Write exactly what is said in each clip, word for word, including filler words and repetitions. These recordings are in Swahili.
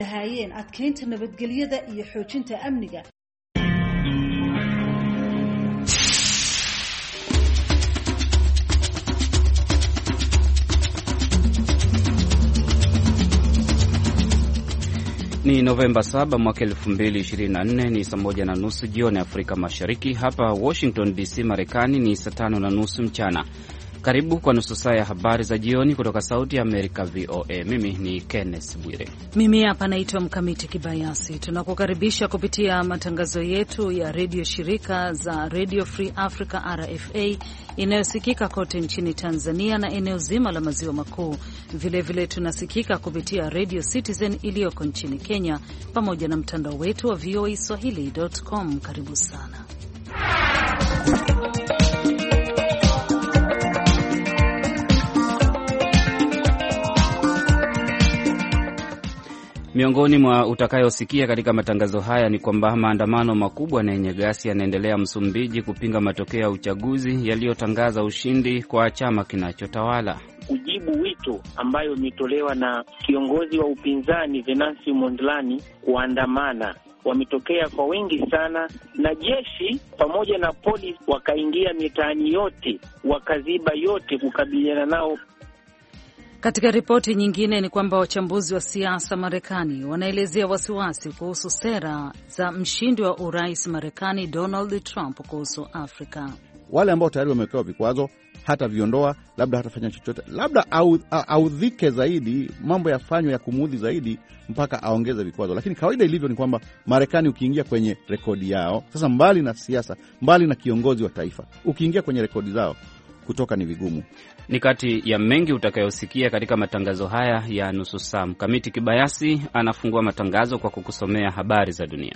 hayeen adkeynta nabadgelyada iyo xoojinta amniga. Ni Novemba saba mwaka elfu mbili ishirini na nne, ni saa moja na nusu jioni Afrika Mashariki. Hapa Washington D C Marekani ni saa tano na nusu mchana. Karibu kwa nusu saa ya habari za jioni kutoka Sauti ya Amerika V O A. Mimi ni Kenneth Bwire. Mimi hapa naitwa Mkamiti Kibayasi. Tunakukaribisha kupitia matangazo yetu ya redio shirika za Radio Free Africa R F A inayosikika kote nchini Tanzania na eneo zima la maziwa makuu. Vile vile tunasikika kupitia Radio Citizen iliyoko nchini Kenya pamoja na mtandao wetu wa v o a swahili dot com. Karibu sana. Miongoni mwa utakayosikia katika matangazo haya ni kwamba maandamano makubwa na yenye ghasia yanaendelea Msumbiji kupinga matokeo ya uchaguzi yaliyotangaza ushindi kwa chama kinachotawala. Kujibu wito ambayo imetolewa na kiongozi wa upinzani Venancio Mondlane kuandamana, wametokea kwa wengi sana, na jeshi pamoja na polisi wakaingia mitaani yote, wakaziba yote kukabiliana nao. Katika ripoti nyingine ni kwamba wachambuzi wa siasa Marekani wanaelezea wasiwasi kuhusu sera za mshindi wa urais Marekani Donald Trump kuhusu Afrika. Wale ambao tayari wamewekewa vikwazo hata viondoa, labda hatafanya chochote, labda au, audhike zaidi, mambo yafanywe ya kumuudhi zaidi mpaka aongeze vikwazo. Lakini kawaida ilivyo ni kwamba Marekani ukiingia kwenye rekodi yao, sasa mbali na siasa, mbali na kiongozi wa taifa, ukiingia kwenye rekodi zao kutoka ni vigumu. Ni kati ya mengi utakayosikia katika matangazo haya ya nusu saa. Mkamiti Kibayasi anafungua matangazo kwa kukusomea habari za dunia.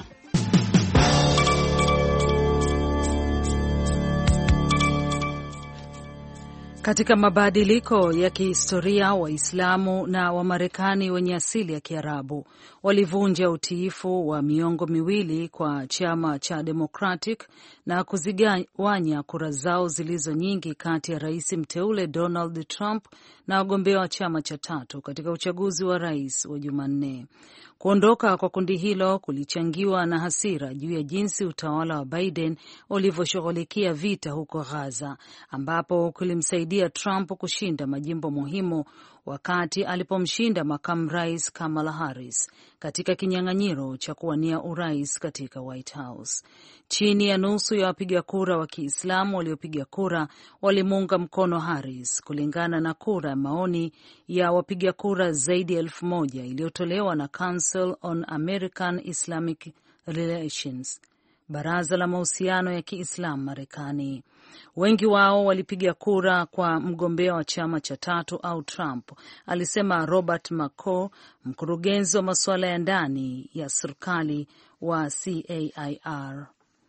Katika mabadiliko ya kihistoria, Waislamu na Wamarekani wenye asili ya Kiarabu walivunja utiifu wa miongo miwili kwa chama cha Democratic na kuzigawanya kura zao zilizo nyingi kati ya rais mteule Donald Trump na wagombea wa chama cha tatu katika uchaguzi wa rais wa Jumanne. Kuondoka kwa kundi hilo kulichangiwa na hasira juu ya jinsi utawala wa Biden ulivyoshughulikia vita huko Gaza, ambapo kulimsaidia Trump kushinda majimbo muhimu wakati alipomshinda makamu rais Kamala Harris katika kinyang'anyiro cha kuwania urais katika White House. Chini ya nusu ya wapiga kura wa Kiislamu waliopiga kura walimuunga mkono Harris, kulingana na kura ya maoni ya wapiga kura zaidi ya elfu moja iliyotolewa na Council on American Islamic Relations, baraza la mahusiano ya Kiislamu Marekani. Wengi wao walipiga kura kwa mgombea wa chama cha tatu au Trump, alisema Robert McCaw, mkurugenzi wa masuala ya ndani ya serikali wa C A I R.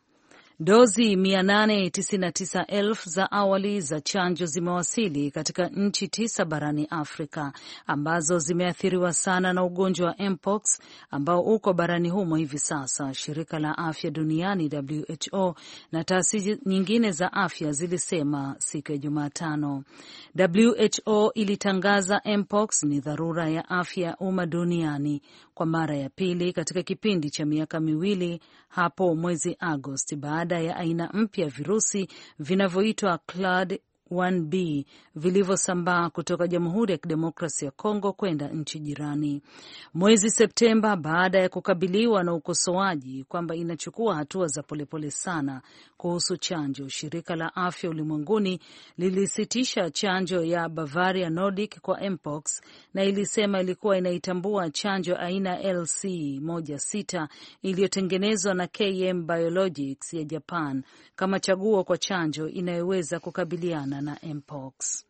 Dozi mia nane tisini na tisa elfu za awali za chanjo zimewasili katika nchi tisa barani Afrika ambazo zimeathiriwa sana na ugonjwa wa Mpox ambao uko barani humo hivi sasa, shirika la afya duniani W H O na taasisi nyingine za afya zilisema siku ya Jumatano. W H O ilitangaza Mpox ni dharura ya afya ya umma duniani kwa mara ya pili katika kipindi cha miaka miwili hapo mwezi Agosti, baada ya aina mpya ya virusi vinavyoitwa Clade one B vilivyosambaa kutoka Jamhuri ya Kidemokrasia ya Kongo kwenda nchi jirani. Mwezi Septemba, baada ya kukabiliwa na ukosoaji kwamba inachukua hatua za polepole sana kuhusu chanjo, shirika la afya ulimwenguni lilisitisha chanjo ya Bavaria Nordic kwa Mpox na ilisema ilikuwa inaitambua chanjo aina L C sixteen iliyotengenezwa na K M Biologics ya Japan kama chaguo kwa chanjo inayoweza kukabiliana na Mpox.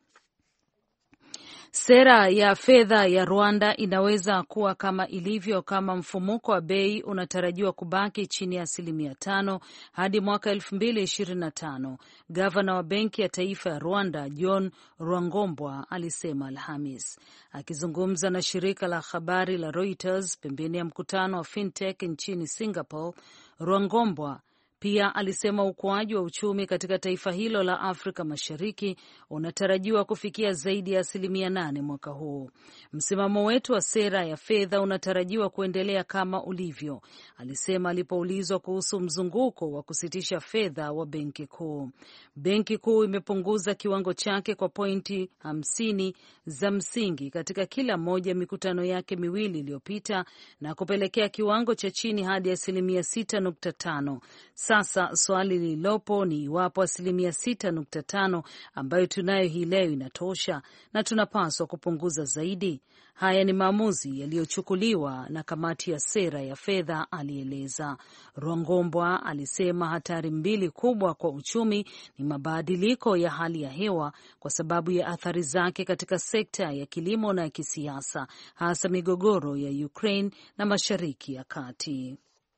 Sera ya fedha ya Rwanda inaweza kuwa kama ilivyo kama mfumuko wa bei unatarajiwa kubaki chini ya asilimia tano hadi mwaka elfu mbili ishirini na tano. Gavana wa Benki ya Taifa ya Rwanda John Rwangombwa alisema Alhamis, akizungumza na shirika la habari la Reuters pembeni ya mkutano wa fintech nchini Singapore. Rwangombwa Pia alisema ukuaji wa uchumi katika taifa hilo la Afrika Mashariki unatarajiwa kufikia zaidi ya asilimia nane mwaka huu. Msimamo wetu wa sera ya fedha unatarajiwa kuendelea kama ulivyo, alisema alipoulizwa kuhusu mzunguko wa kusitisha fedha wa benki kuu. Benki kuu imepunguza kiwango chake kwa pointi hamsini za msingi katika kila moja mikutano yake miwili iliyopita na kupelekea kiwango cha chini hadi asilimia sita nukta tano. Sasa swali lililopo ni iwapo asilimia sita nukta tano ambayo tunayo hii leo inatosha na tunapaswa kupunguza zaidi. Haya ni maamuzi yaliyochukuliwa na kamati ya sera ya fedha, alieleza. Rwangombwa alisema hatari mbili kubwa kwa uchumi ni mabadiliko ya hali ya hewa kwa sababu ya athari zake katika sekta ya kilimo na ya kisiasa, hasa migogoro ya Ukraine na Mashariki ya Kati.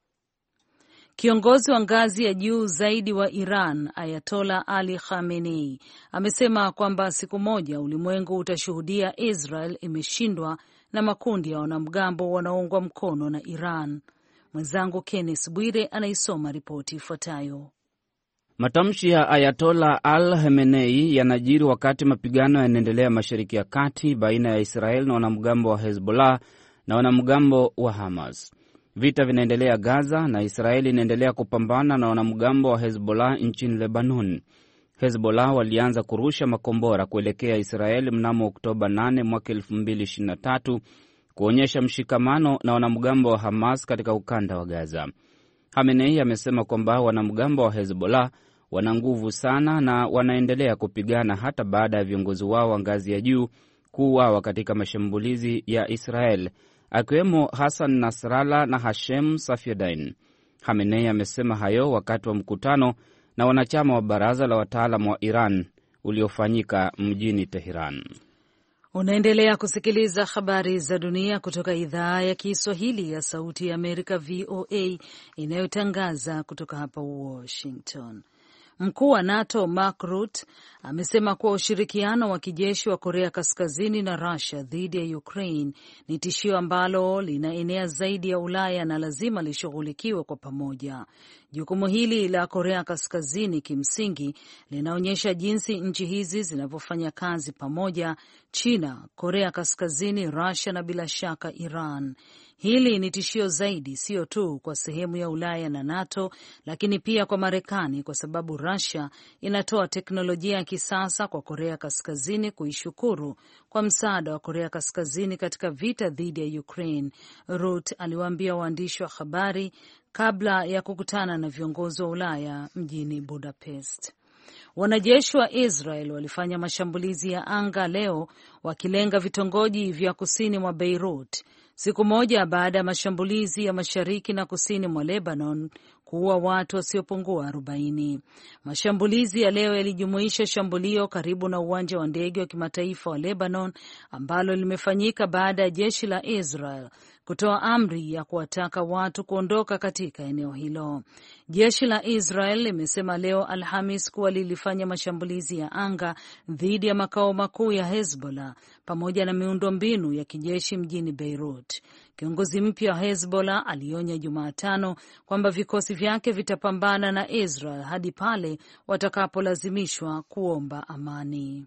Kiongozi wa ngazi ya juu zaidi wa Iran, Ayatollah Ali Khamenei, amesema kwamba siku moja ulimwengu utashuhudia Israel imeshindwa na makundi ya wanamgambo wanaoungwa mkono na Iran. Mwenzangu Kenneth Bwire anaisoma ripoti ifuatayo. Matamshi ya Ayatollah Al Khamenei yanajiri wakati mapigano yanaendelea Mashariki ya Kati baina ya Israel na wanamgambo wa Hezbollah na wanamgambo wa Hamas. Vita vinaendelea Gaza na Israeli inaendelea kupambana na wanamgambo wa Hezbollah nchini Lebanon. Hezbollah walianza kurusha makombora kuelekea Israeli mnamo Oktoba nane mwaka elfu mbili ishirini na tatu kuonyesha mshikamano na wanamgambo wa Hamas katika ukanda wa Gaza. Khamenei amesema kwamba wanamgambo wa Hezbollah wana nguvu sana na wanaendelea kupigana hata baada ya viongozi wao wa ngazi ya juu kuuawa katika mashambulizi ya Israel, akiwemo Hassan Nasrallah na Hashem Safieddine. Khamenei amesema hayo wakati wa mkutano na wanachama wa baraza la wataalamu wa Iran uliofanyika mjini Tehran. Unaendelea kusikiliza habari za dunia kutoka idhaa ya Kiswahili ya Sauti ya Amerika, V O A, inayotangaza kutoka hapa Washington. Mkuu wa NATO Mark Rutte amesema kuwa ushirikiano wa kijeshi wa Korea Kaskazini na Russia dhidi ya Ukraine ni tishio ambalo linaenea zaidi ya Ulaya na lazima lishughulikiwe kwa pamoja. Jukumu hili la Korea Kaskazini kimsingi linaonyesha jinsi nchi hizi zinavyofanya kazi pamoja: China, Korea Kaskazini, Russia na bila shaka Iran. Hili ni tishio zaidi sio tu kwa sehemu ya Ulaya na NATO, lakini pia kwa Marekani, kwa sababu Russia inatoa teknolojia ya kisasa kwa Korea Kaskazini kuishukuru kwa msaada wa Korea Kaskazini katika vita dhidi ya Ukraine, Rutte aliwaambia waandishi wa habari kabla ya kukutana na viongozi wa Ulaya mjini Budapest. Wanajeshi wa Israel walifanya mashambulizi ya anga leo wakilenga vitongoji vya kusini mwa Beirut, siku moja baada ya mashambulizi ya mashariki na kusini mwa Lebanon kuua watu wasiopungua arobaini. Mashambulizi ya leo yalijumuisha shambulio karibu na uwanja wa ndege wa kimataifa wa Lebanon ambalo limefanyika baada ya jeshi la Israel kutoa amri ya kuwataka watu kuondoka katika eneo hilo. Jeshi la Israel limesema leo Alhamis kuwa lilifanya mashambulizi ya anga dhidi ya makao makuu ya Hezbollah pamoja na miundombinu ya kijeshi mjini Beirut. Kiongozi mpya wa Hezbollah alionya Jumatano kwamba vikosi vyake vitapambana na Israel hadi pale watakapolazimishwa kuomba amani.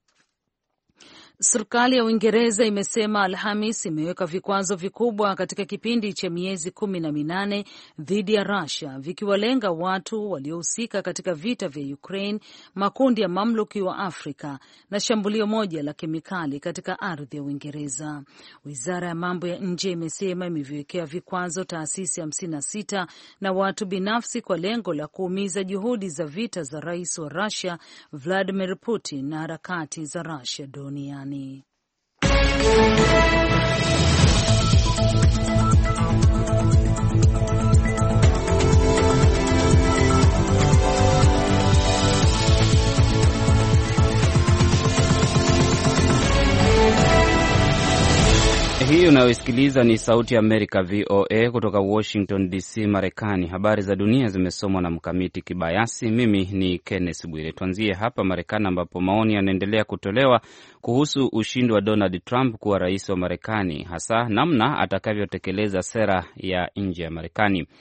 Serikali ya Uingereza imesema Alhamis imeweka vikwazo vikubwa katika kipindi cha miezi kumi na minane dhidi ya Russia, vikiwalenga watu waliohusika katika vita vya Ukraine, makundi ya mamluki wa Afrika na shambulio moja la kemikali katika ardhi ya Uingereza. Wizara ya mambo ya nje imesema imeviwekea vikwazo taasisi hamsini na sita na watu binafsi kwa lengo la kuumiza juhudi za vita za rais wa Russia Vladimir Putin na harakati za Russia duniani. Hii unayosikiliza ni Sauti ya Amerika, V O A, kutoka Washington D C, Marekani. Habari za dunia zimesomwa na Mkamiti Kibayasi. Mimi ni Kenneth Bwire. Tuanzie hapa Marekani, ambapo maoni yanaendelea kutolewa kuhusu ushindi wa Donald Trump kuwa rais wa Marekani, hasa namna atakavyotekeleza sera ya nje ya Marekani.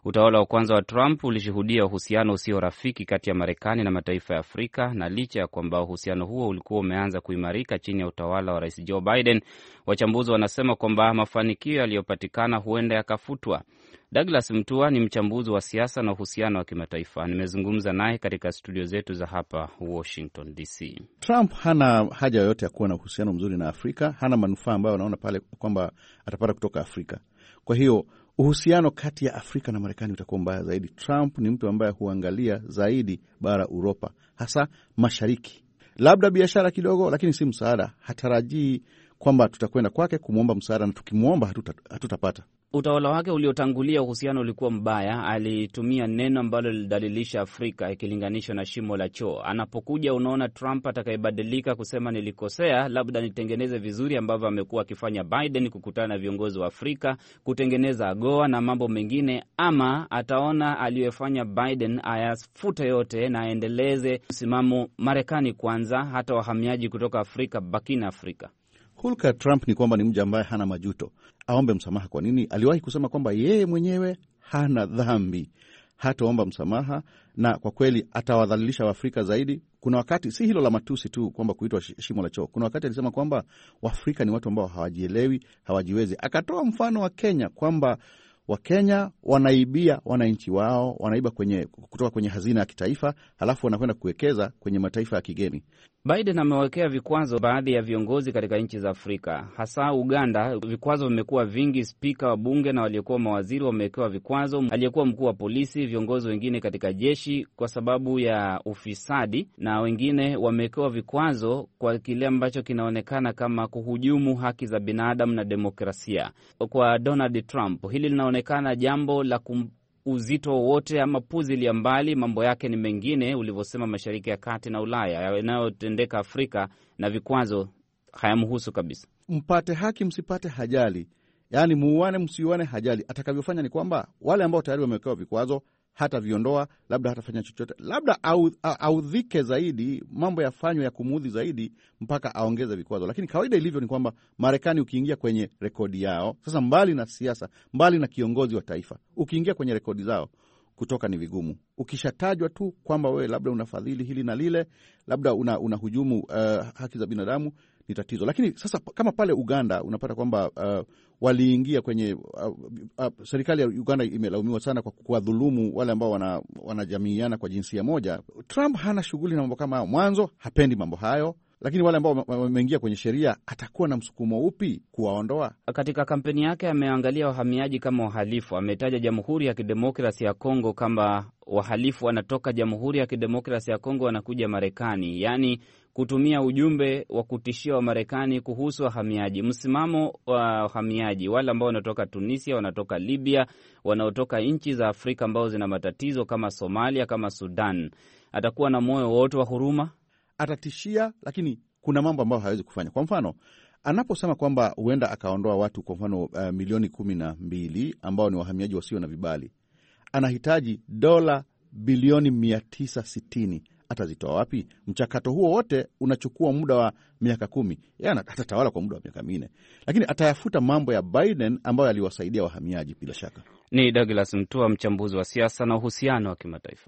Utawala wa kwanza wa Trump ulishuhudia uhusiano usio rafiki kati ya Marekani na mataifa ya Afrika, na licha ya kwamba uhusiano huo ulikuwa umeanza kuimarika chini ya utawala wa Rais Joe Biden, wachambuzi wanasema kwamba mafanikio yaliyopatikana huenda yakafutwa. Douglas Mtua ni mchambuzi wa siasa na uhusiano wa kimataifa. Nimezungumza naye katika studio zetu za hapa Washington D C. Trump hana haja yoyote ya kuwa na uhusiano mzuri na Afrika, hana manufaa ambayo anaona pale kwamba atapata kutoka Afrika. Kwa hiyo uhusiano kati ya Afrika na Marekani utakuwa mbaya zaidi. Trump ni mtu ambaye huangalia zaidi bara Uropa, hasa mashariki. Labda biashara kidogo, lakini si msaada. Hatarajii kwamba tutakwenda kwake kumwomba msaada, na tukimwomba hatuta, hatutapata. Utawala wake uliotangulia uhusiano ulikuwa mbaya. Alitumia neno ambalo lilidalilisha Afrika ikilinganishwa na shimo la choo. Anapokuja unaona Trump atakayebadilika kusema nilikosea, labda nitengeneze vizuri ambavyo amekuwa akifanya Biden, kukutana na viongozi wa Afrika, kutengeneza AGOA na mambo mengine, ama ataona aliyofanya Biden ayafute yote na aendeleze msimamo Marekani kwanza, hata wahamiaji kutoka Afrika baki na Afrika. Hulka Trump ni kwamba ni mja ambaye hana majuto. Aombe msamaha kwa nini? Aliwahi kusema kwamba yeye mwenyewe hana dhambi, hataomba msamaha, na kwa kweli atawadhalilisha Waafrika zaidi. Kuna wakati, si hilo la matusi tu kwamba kuitwa shimo la choo, kuna wakati alisema kwamba Waafrika ni watu ambao hawajielewi, hawajiwezi. Akatoa mfano wa Kenya kwamba Wakenya wanaibia wananchi wao, wanaiba kwenye, kutoka kwenye hazina ya kitaifa, halafu wanakwenda kuwekeza kwenye mataifa ya kigeni. Biden amewekea vikwazo baadhi ya viongozi katika nchi za Afrika, hasa Uganda. Vikwazo vimekuwa vingi. Spika wa bunge na waliokuwa mawaziri wamewekewa vikwazo, aliyekuwa mkuu wa polisi, viongozi wengine katika jeshi kwa sababu ya ufisadi, na wengine wamewekewa vikwazo kwa kile ambacho kinaonekana kama kuhujumu haki za binadamu na demokrasia. Kwa Donald Trump hili linaonekana jambo la kum uzito wote ama puzilia mbali, mambo yake ni mengine, ulivyosema Mashariki ya Kati na Ulaya, yanayotendeka Afrika, na vikwazo hayamhusu kabisa. Mpate haki msipate hajali, yaani muuane msiuane hajali. Atakavyofanya ni kwamba wale ambao tayari wamewekewa vikwazo hata viondoa, labda hatafanya chochote, labda audhike zaidi, mambo yafanywe ya kumuudhi zaidi mpaka aongeze vikwazo. Lakini kawaida ilivyo ni kwamba Marekani ukiingia kwenye rekodi yao, sasa mbali na siasa, mbali na kiongozi wa taifa, ukiingia kwenye rekodi zao kutoka ni vigumu. Ukishatajwa tu kwamba wewe labda unafadhili hili na lile, labda una, unahujumu uh, haki za binadamu, ni tatizo. Lakini sasa kama pale Uganda unapata kwamba uh, waliingia kwenye uh, uh, serikali ya Uganda imelaumiwa sana kwa kuwadhulumu wale ambao wana, wanajamiiana kwa jinsia moja. Trump hana shughuli na mambo kama hayo. Mwanzo hapendi mambo hayo, lakini wale ambao wameingia kwenye sheria atakuwa na msukumo upi kuwaondoa? Katika kampeni yake ameangalia wahamiaji kama wahalifu. Ametaja Jamhuri ya Kidemokrasia ya Kongo kama wahalifu wanatoka Jamhuri ya Kidemokrasia ya Kongo wanakuja Marekani, yaani kutumia ujumbe wa kutishia wa Marekani kuhusu wahamiaji. Msimamo wa wahamiaji, wale ambao wanatoka Tunisia, wanatoka Libya, wanaotoka nchi za Afrika ambao zina matatizo kama Somalia, kama Sudan, atakuwa na moyo wote wa huruma? Atatishia, lakini kuna mambo ambayo hawezi kufanya. Kwa mfano, anaposema kwamba huenda akaondoa watu, kwa mfano uh, milioni kumi na mbili ambao ni wahamiaji wasio na vibali, anahitaji dola bilioni mia tisa sitini. Atazitoa wapi? Mchakato huo wote unachukua muda wa miaka kumi. Yeye atatawala kwa muda wa miaka minne, lakini atayafuta mambo ya Biden ambayo aliwasaidia wahamiaji bila shaka. Ni Douglas Mtua, mchambuzi wa siasa na uhusiano wa kimataifa.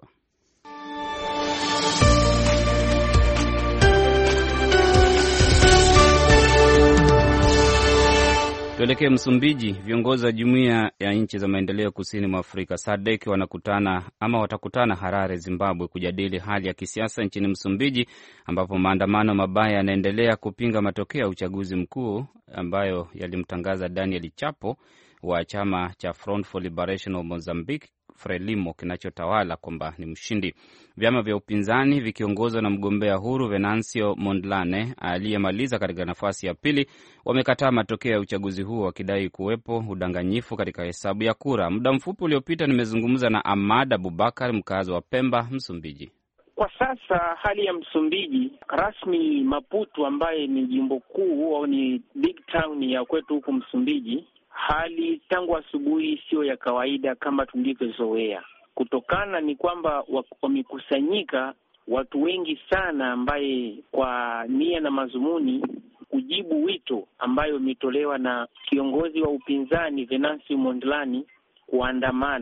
Tuelekee Msumbiji. Viongozi wa Jumuiya ya Nchi za Maendeleo Kusini mwa Afrika S A D C wanakutana ama watakutana Harare, Zimbabwe, kujadili hali ya kisiasa nchini Msumbiji, ambapo maandamano mabaya yanaendelea kupinga matokeo ya uchaguzi mkuu ambayo yalimtangaza Daniel Chapo wa chama cha Front for Liberation of Mozambique Frelimo kinachotawala kwamba ni mshindi. Vyama vya upinzani vikiongozwa na mgombea huru Venancio Mondlane aliyemaliza katika nafasi ya pili wamekataa matokeo ya uchaguzi huo, wakidai kuwepo udanganyifu katika hesabu ya kura. Muda mfupi uliopita nimezungumza na Ahmad Abubakar, mkazi wa Pemba, Msumbiji. Kwa sasa hali ya Msumbiji rasmi, Maputo ambaye ni jimbo kuu au ni big town ya kwetu huku Msumbiji, hali tangu asubuhi sio ya kawaida kama tulivyozoea. Kutokana ni kwamba wamekusanyika watu wengi sana, ambaye kwa nia na mazumuni kujibu wito ambayo umetolewa na kiongozi wa upinzani Venancio Mondlane kuandamana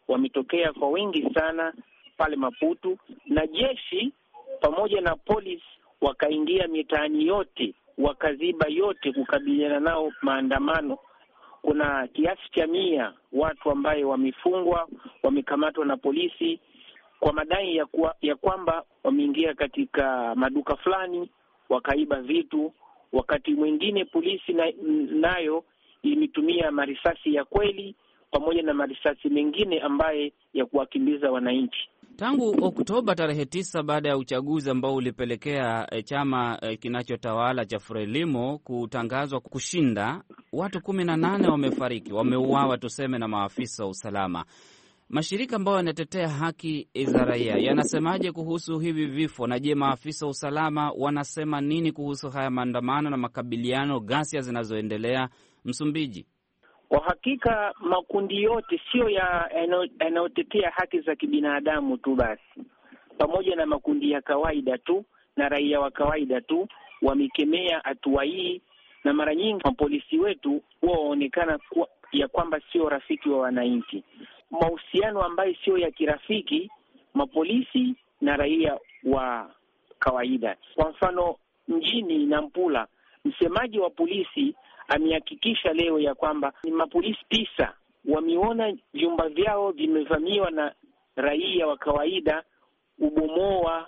wametokea kwa wingi sana pale Maputo, na jeshi pamoja na polisi wakaingia mitaani yote, wakaziba yote kukabiliana nao maandamano. Kuna kiasi cha mia watu ambaye wamefungwa, wamekamatwa na polisi kwa madai ya, kuwa, ya kwamba wameingia katika maduka fulani wakaiba vitu. Wakati mwingine polisi na, nayo imetumia marisasi ya kweli pamoja na marisasi mengine ambaye ya kuwakimbiza wananchi. Tangu Oktoba tarehe tisa, baada ya uchaguzi ambao ulipelekea e, chama e, kinachotawala cha Frelimo kutangazwa kushinda, watu kumi na nane wamefariki, wameuawa tuseme na maafisa wa usalama. Mashirika ambayo yanatetea haki za raia yanasemaje kuhusu hivi vifo? Na je, maafisa wa usalama wanasema nini kuhusu haya maandamano na makabiliano, ghasia zinazoendelea Msumbiji? Kwa hakika makundi yote sio ya yanayotetea haki za kibinadamu tu basi, pamoja na makundi ya kawaida tu na raia wa kawaida tu wamekemea hatua hii, na mara nyingi mapolisi wetu huwa waonekana kwa, ya kwamba sio rafiki wa wananchi. Mahusiano ambayo sio ya kirafiki mapolisi na raia wa kawaida. Kwa mfano mjini Nampula, msemaji wa polisi amehakikisha leo ya kwamba ni mapolisi tisa wameona vyumba vyao vimevamiwa na raia wa kawaida, ubomoa,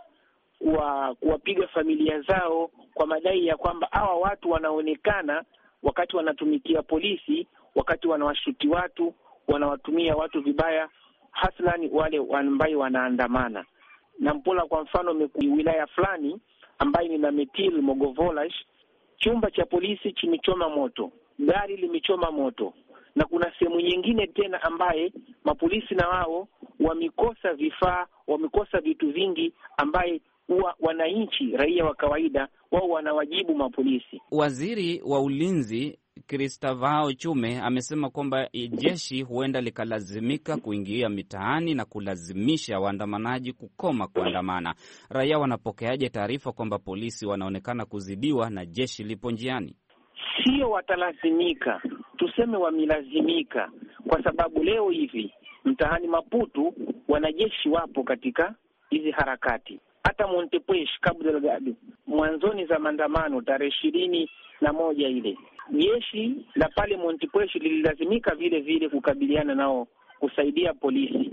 kwa kuwapiga familia zao kwa madai ya kwamba hawa watu wanaonekana wakati wanatumikia polisi, wakati wanawashuti watu, wanawatumia watu vibaya, haslani wale ambao wanaandamana. Nampula kwa mfano ni wilaya fulani ambayo ni na Metil Mogovolash, chumba cha polisi kimechoma moto, gari limechoma moto, na kuna sehemu nyingine tena ambaye mapolisi na wao wamekosa vifaa, wamekosa vitu vingi ambaye wa, wananchi raia wa kawaida wao wanawajibu mapolisi. Waziri wa ulinzi Kristavao Chume amesema kwamba jeshi huenda likalazimika kuingia mitaani na kulazimisha waandamanaji kukoma kuandamana. Raia wanapokeaje taarifa kwamba polisi wanaonekana kuzidiwa na jeshi lipo njiani? Sio watalazimika, tuseme wamelazimika, kwa sababu leo hivi mtaani Maputo wanajeshi wapo katika hizi harakati. Hata Montepuez, Cabo Delgado, mwanzoni za maandamano tarehe ishirini na moja ile jeshi la pale Montepuez lililazimika vile vile kukabiliana nao, kusaidia polisi.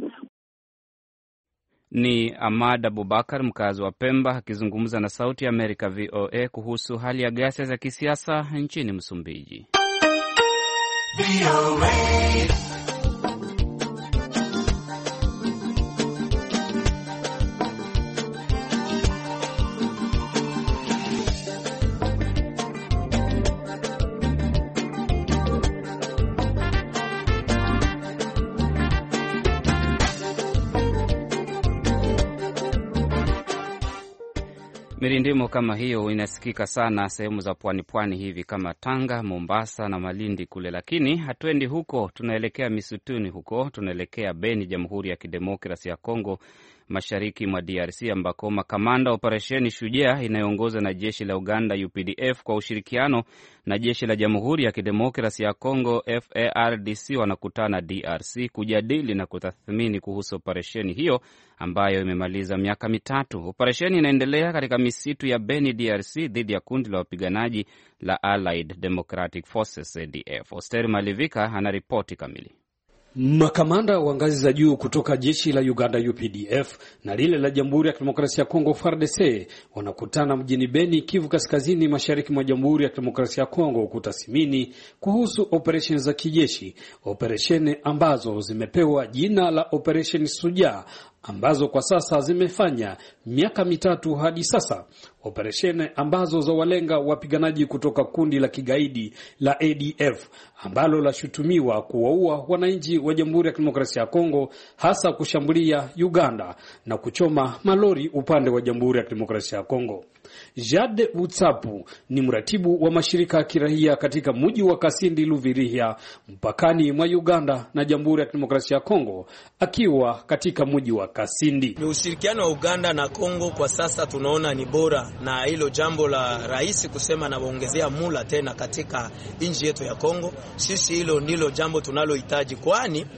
Ni Ahmad Abubakar, mkazi wa Pemba, akizungumza na Sauti ya Amerika V O A kuhusu hali ya ghasia za kisiasa nchini Msumbiji. V O A. Mirindimo kama hiyo inasikika sana sehemu za pwani pwani hivi kama Tanga, Mombasa na Malindi kule, lakini hatuendi huko, tunaelekea misutuni huko, tunaelekea Beni, Jamhuri ya Kidemokrasia ya Kongo, mashariki mwa D R C, ambako makamanda operesheni Shujaa inayoongozwa na jeshi la Uganda U P D F kwa ushirikiano na jeshi la Jamhuri ya Kidemokrasia ya Kongo F A R D C wanakutana D R C kujadili na kutathmini kuhusu operesheni hiyo ambayo imemaliza miaka mitatu. Operesheni inaendelea katika misitu ya Beni D R C dhidi ya kundi la wapiganaji la Allied Democratic Forces A D F. Oster Malivika anaripoti kamili. Makamanda wa ngazi za juu kutoka jeshi la Uganda U P D F na lile la Jamhuri ya Kidemokrasia ya Kongo F A R D C wanakutana mjini Beni, Kivu Kaskazini, mashariki mwa Jamhuri ya Kidemokrasia ya Kongo kutathmini kuhusu operesheni za kijeshi, operesheni ambazo zimepewa jina la Operation Shujaa, ambazo kwa sasa zimefanya miaka mitatu hadi sasa, operesheni ambazo za walenga wapiganaji kutoka kundi la kigaidi la A D F ambalo lashutumiwa kuwaua wananchi wa Jamhuri ya Kidemokrasia ya Kongo, hasa kushambulia Uganda na kuchoma malori upande wa Jamhuri ya Kidemokrasia ya Kongo. Jade Utsapu ni mratibu wa mashirika ya kiraia katika mji wa Kasindi Luvirihia, mpakani mwa Uganda na Jamhuri ya Kidemokrasia ya Kongo, akiwa katika mji wa Kasindi. Ni ushirikiano wa Uganda na Kongo kwa sasa tunaona ni bora, na hilo jambo la rais kusema na waongezea mula tena katika nchi yetu ya Kongo, sisi hilo ndilo jambo tunalohitaji, kwani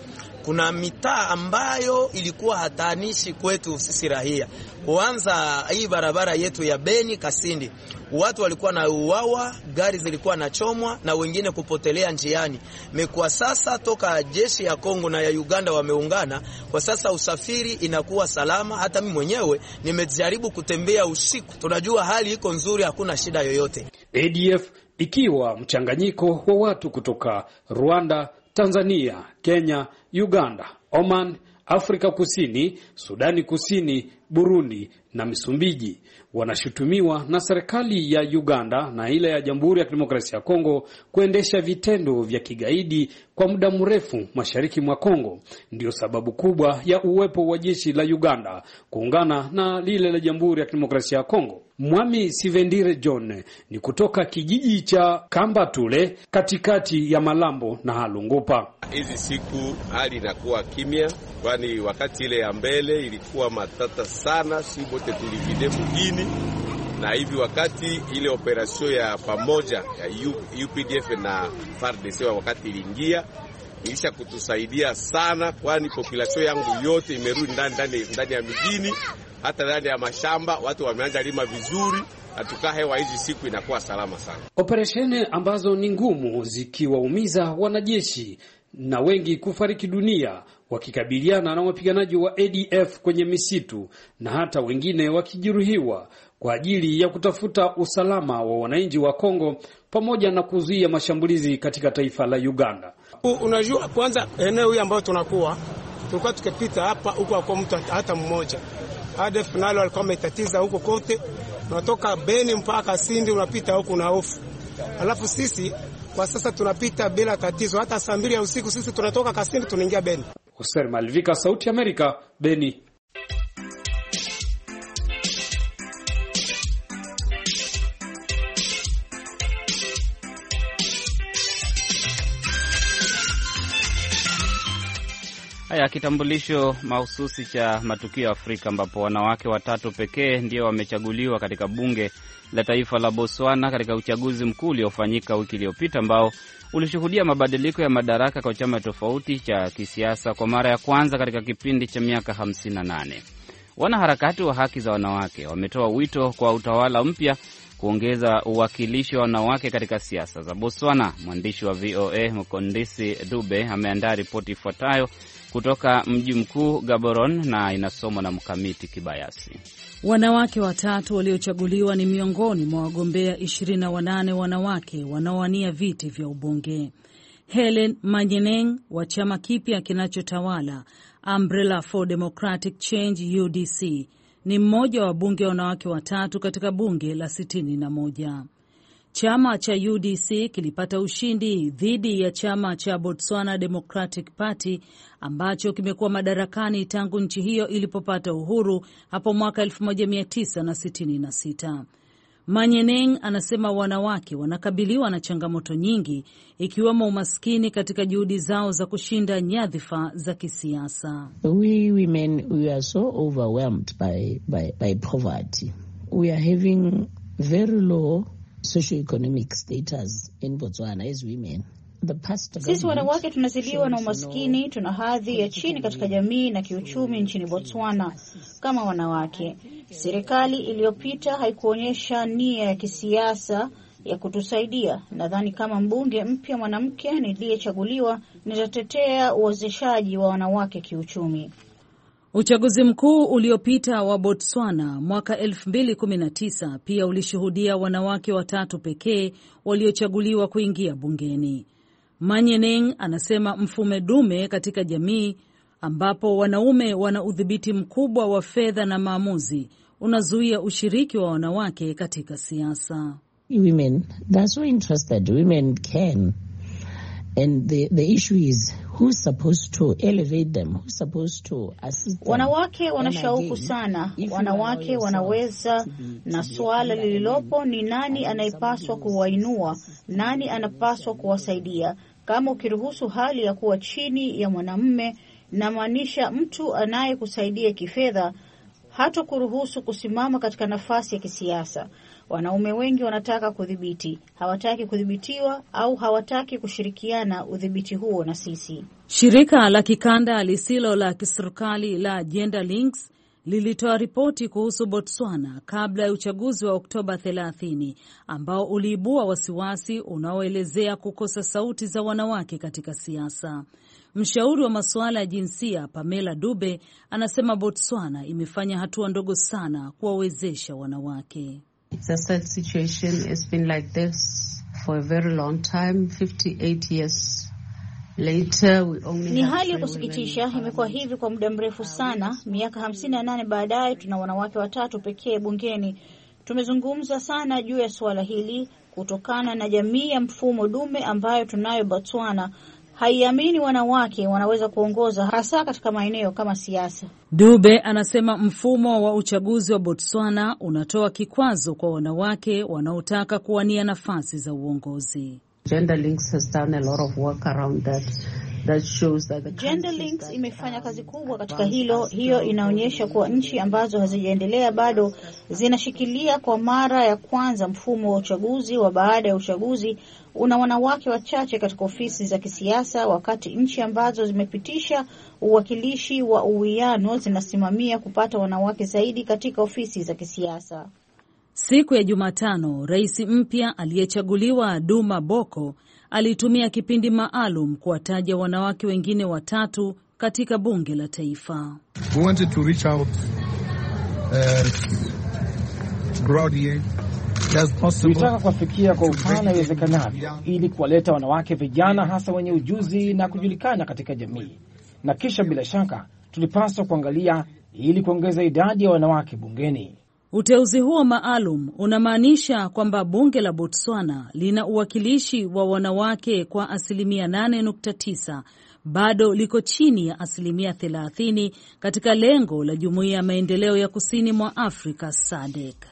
kuna mitaa ambayo ilikuwa hatanishi kwetu sisi raia. Kwanza hii barabara yetu ya Beni Kasindi, watu walikuwa na uwawa, gari zilikuwa na chomwa na wengine kupotelea njiani. Mekwa sasa toka jeshi ya Kongo na ya Uganda wameungana, kwa sasa usafiri inakuwa salama. Hata mimi mwenyewe nimejaribu kutembea usiku, tunajua hali iko nzuri, hakuna shida yoyote. A D F ikiwa mchanganyiko wa watu kutoka Rwanda, Tanzania, Kenya, Uganda, Oman, Afrika Kusini, Sudani Kusini, Burundi na Msumbiji, wanashutumiwa na serikali ya Uganda na ile ya Jamhuri ya Kidemokrasia ya Kongo kuendesha vitendo vya kigaidi kwa muda mrefu mashariki mwa Kongo. Ndio sababu kubwa ya uwepo wa jeshi la Uganda kuungana na lile la Jamhuri ya Kidemokrasia ya Kongo. Mwami Sivendire John ni kutoka kijiji cha Kambatule katikati ya Malambo na Halungupa. Hizi siku hali inakuwa kimya, kwani wakati ile ya mbele ilikuwa matata sana, si bote tulivide mjini. Na hivi wakati ile operasyon ya pamoja ya U P D F na F A R D C wakati iliingia, ilisha kutusaidia sana, kwani population yangu yote imerudi ndani ndani ndani ya mjini, hata ndani ya mashamba watu wameanza lima vizuri. Atuka hewa hizi siku inakuwa salama sana. Operesheni ambazo ni ngumu zikiwaumiza wanajeshi na wengi kufariki dunia wakikabiliana na wapiganaji wa A D F kwenye misitu, na hata wengine wakijeruhiwa kwa ajili ya kutafuta usalama wa wananchi wa Kongo pamoja na kuzuia mashambulizi katika taifa la Uganda. Unajua, kwanza eneo hili ambao tunakuwa tulikuwa tukipita hapa huko kwa mtu hata mmoja. A D F nalo alikuwa ametatiza huko kote. Unatoka Beni mpaka Sindi unapita huko na hofu. Alafu sisi kwa sasa tunapita bila tatizo. Hata saa mbili ya usiku sisi tunatoka Kasindi tunaingia Beni. Hussein Malvika, Sauti ya Amerika, Beni. Haya, kitambulisho mahususi cha matukio ya Afrika, ambapo wanawake watatu pekee ndio wamechaguliwa katika bunge la taifa la Botswana katika uchaguzi mkuu uliofanyika wiki iliyopita, ambao ulishuhudia mabadiliko ya madaraka kwa chama tofauti cha kisiasa kwa mara ya kwanza katika kipindi cha miaka hamsini na nane. Wanaharakati wa haki za wanawake wametoa wito kwa utawala mpya kuongeza uwakilishi wa wanawake katika siasa za Botswana. Mwandishi wa V O A Mkondisi Dube ameandaa ripoti ifuatayo kutoka mji mkuu Gaborone na inasomwa na Mkamiti Kibayasi. Wanawake watatu waliochaguliwa ni miongoni mwa wagombea ishirini na wanane wanawake wanaowania viti vya ubunge. Helen Manyeneng wa chama kipya kinachotawala Umbrella for Democratic Change U D C ni mmoja wa bunge wanawake watatu katika bunge la sitini na moja. Chama cha U D C kilipata ushindi dhidi ya chama cha Botswana Democratic Party ambacho kimekuwa madarakani tangu nchi hiyo ilipopata uhuru hapo mwaka elfu moja mia tisa sitini na sita. Manyeneng anasema wanawake wanakabiliwa na changamoto nyingi, ikiwemo umaskini katika juhudi zao za kushinda nyadhifa za kisiasa. We women, we are so overwhelmed by, by, by poverty. We are having very low socioeconomic status in Botswana as women. Sisi wanawake tunazidiwa na umaskini, tuna hadhi ya chini katika jamii na kiuchumi nchini Botswana kama wanawake. Serikali iliyopita haikuonyesha nia ya kisiasa ya kutusaidia. Nadhani kama mbunge mpya mwanamke niliyechaguliwa nitatetea uwezeshaji wa wanawake kiuchumi. Uchaguzi mkuu uliopita wa Botswana mwaka elfu mbili kumi na tisa pia ulishuhudia wanawake watatu pekee waliochaguliwa kuingia bungeni. Manyeneng anasema mfumo dume katika jamii ambapo wanaume wana udhibiti mkubwa wa fedha na maamuzi unazuia ushiriki wa wanawake katika siasa. Women, they're so interested. Women can. And the, the issue is who's supposed to elevate them, who's supposed to assist them. Wanawake wanashauku sana, wanawake wanaweza, na swala lililopo ni nani anayepaswa kuwainua, nani anapaswa kuwasaidia. Kama ukiruhusu hali ya kuwa chini ya mwanamume, na maanisha mtu anayekusaidia kifedha, hata kuruhusu kusimama katika nafasi ya kisiasa. Wanaume wengi wanataka kudhibiti, hawataki kudhibitiwa au hawataki kushirikiana udhibiti huo na sisi. Shirika la kikanda lisilo la kiserikali la Gender Links lilitoa ripoti kuhusu Botswana kabla ya uchaguzi wa Oktoba thelathini ambao uliibua wasiwasi unaoelezea kukosa sauti za wanawake katika siasa. Mshauri wa masuala ya jinsia Pamela Dube anasema Botswana imefanya hatua ndogo sana kuwawezesha wanawake. It's a sad situation. It's been like this for a very long time, fifty-eight years later. We only ni hali ya kusikitisha, imekuwa hivi kwa muda mrefu sana. Miaka hamsini na nane baadaye tuna wanawake watatu pekee bungeni. Tumezungumza sana juu ya suala hili kutokana na jamii ya mfumo dume ambayo tunayo Botswana. Haiamini wanawake wanaweza kuongoza hasa katika maeneo kama siasa. Dube anasema mfumo wa uchaguzi wa Botswana unatoa kikwazo kwa wanawake wanaotaka kuwania nafasi za uongozi. Gender Links has done a lot of work around that. That shows that the Gender Links imefanya kazi kubwa katika hilo. Hiyo inaonyesha kuwa nchi ambazo hazijaendelea bado zinashikilia kwa mara ya kwanza mfumo wa uchaguzi wa baada ya uchaguzi una wanawake wachache katika ofisi za kisiasa, wakati nchi ambazo zimepitisha uwakilishi wa uwiano zinasimamia kupata wanawake zaidi katika ofisi za kisiasa. Siku ya Jumatano, rais mpya aliyechaguliwa Duma Boko alitumia kipindi maalum kuwataja wanawake wengine watatu katika bunge la taifa. We wanted to reach out uh, broadly. Tulitaka kuwafikia kwa upana iwezekanavyo ili kuwaleta wanawake vijana hasa wenye ujuzi na kujulikana katika jamii. Na kisha bila shaka tulipaswa kuangalia ili kuongeza idadi ya wanawake bungeni. Uteuzi huo maalum unamaanisha kwamba bunge la Botswana lina uwakilishi wa wanawake kwa asilimia nane nukta tisa, bado liko chini ya asilimia thelathini katika lengo la Jumuiya ya Maendeleo ya Kusini mwa Afrika S A D C.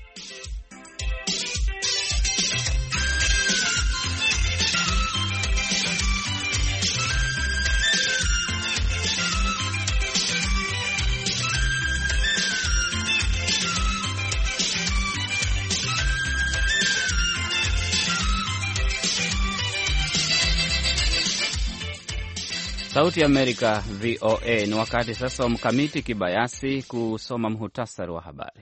Sauti ya Amerika V O A. Ni wakati sasa wa Mkamiti Kibayasi kusoma muhtasari wa habari.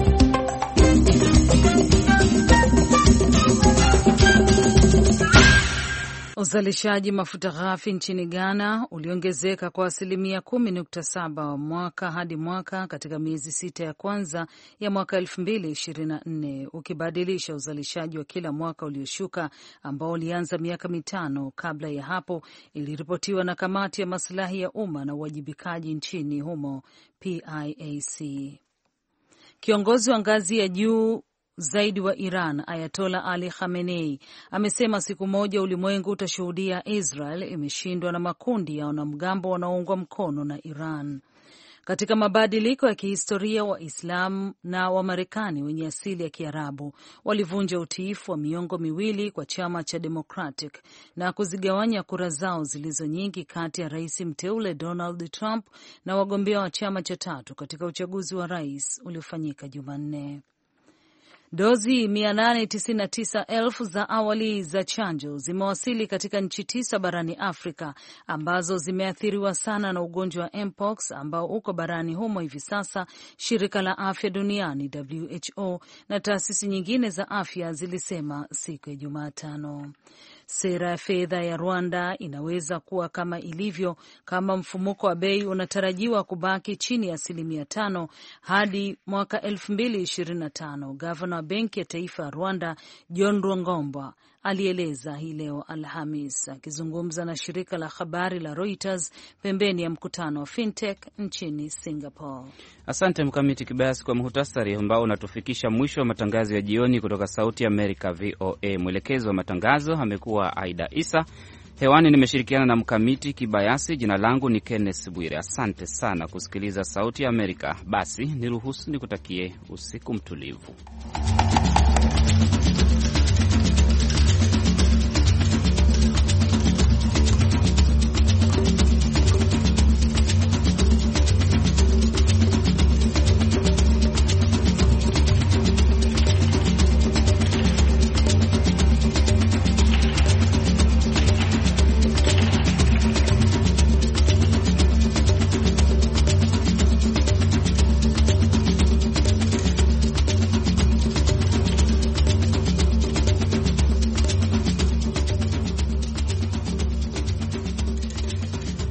Uzalishaji mafuta ghafi nchini Ghana uliongezeka kwa asilimia kumi nukta saba wa mwaka hadi mwaka katika miezi sita ya kwanza ya mwaka elfu mbili ishirini na nne, ukibadilisha uzalishaji wa kila mwaka ulioshuka ambao ulianza miaka mitano kabla ya hapo, iliripotiwa na kamati ya maslahi ya umma na uwajibikaji nchini humo P I A C. Kiongozi wa ngazi ya juu zaidi wa Iran, Ayatollah Ali Khamenei, amesema siku moja ulimwengu utashuhudia Israel imeshindwa na makundi ya wanamgambo wanaoungwa mkono na Iran. Katika mabadiliko ya kihistoria, Waislamu na Wamarekani wenye asili ya Kiarabu walivunja utiifu wa miongo miwili kwa chama cha Democratic na kuzigawanya kura zao zilizo nyingi kati ya rais mteule Donald Trump na wagombea wa chama cha tatu katika uchaguzi wa rais uliofanyika Jumanne. Dozi mia nane tisini na tisa elfu za awali za chanjo zimewasili katika nchi tisa barani Afrika ambazo zimeathiriwa sana na ugonjwa wa mpox ambao uko barani humo hivi sasa, shirika la afya duniani W H O na taasisi nyingine za afya zilisema siku ya Jumatano. Sera ya fedha ya Rwanda inaweza kuwa kama ilivyo kama mfumuko wa bei unatarajiwa kubaki chini ya asilimia tano hadi mwaka elfu mbili ishirini na tano. Gavana wa Benki ya Taifa ya Rwanda John Rwangomba alieleza hii leo Alhamis akizungumza na shirika la habari la Reuters pembeni ya mkutano wa fintech nchini Singapore. Asante Mkamiti Kibayasi kwa muhtasari ambao unatufikisha mwisho wa matangazo ya jioni kutoka Sauti ya Amerika V O A. Mwelekezi wa matangazo amekuwa Aida Isa. Hewani nimeshirikiana na Mkamiti Kibayasi. Jina langu ni Kenneth Bwire. Asante sana kusikiliza Sauti ya Amerika. Basi niruhusu nikutakie usiku mtulivu.